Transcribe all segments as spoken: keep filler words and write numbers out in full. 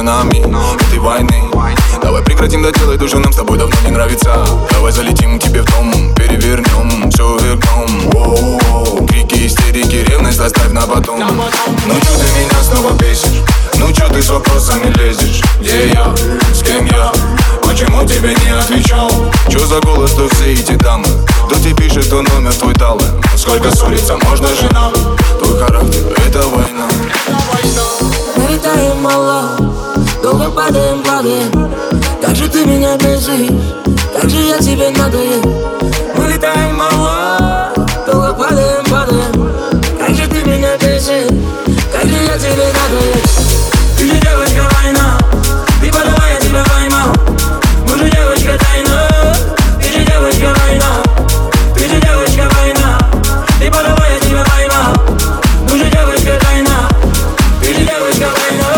сторонами этой войны. Давай прекратим доделать то, что нам с тобой давно не нравится. Давай залетим к тебе в дом, перевернем, все вернем. Воу-воу. Крики, истерики, ревность оставь на потом. Ну чё ты меня снова бесишь? Ну чё ты с вопросами лезешь? Где я? С кем я? Почему тебе не отвечал? Чё за голос, что все эти дамы? Кто тебе пишет, что номер твой дал? Сколько ссориться можно же нам? Твой характер — это война. Мы летаем мало, долго падаем, падаем. Как же ты меня бесишь, как же я тебе надоел. Мы летаем мало, долго падаем, падаем. Как же ты меня бесишь, как же я тебе надоел. Ты же девочка война, ты подавай, я тебя поймал. Мы же девочка тайна, ты же девочка война. Ты же девочка война, ты подавай, я тебя поймал. Мы же девочка тайна, ты же девочка война.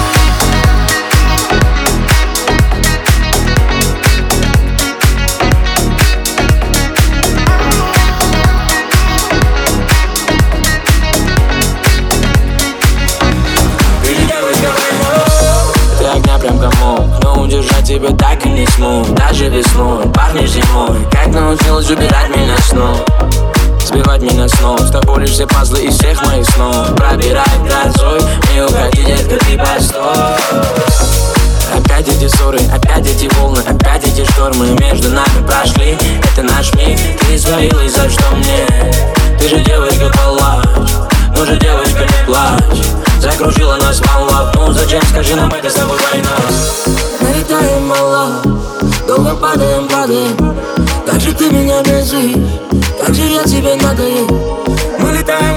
Прям комок, но удержать тебя так и не смог. Даже весной, пахнешь зимой. Как научилась убирать меня снова, сбивать меня снова. С тобой лишь все пазлы из всех моих снов. Пробирает грозой, не уходи, детка, ты постой. Опять эти ссоры, опять эти волны, опять эти штормы между нами прошли. Это наш миг, ты свалилась, за что мне? Ты же девочка, палач, ну же девочка, не плачь. Закружила нас волна, ну зачем, скажи нам, это с тобой война. Мы летаем мало, долго падаем, падаем. Как же ты меня бесишь, как же я тебе надоел. Мы летаем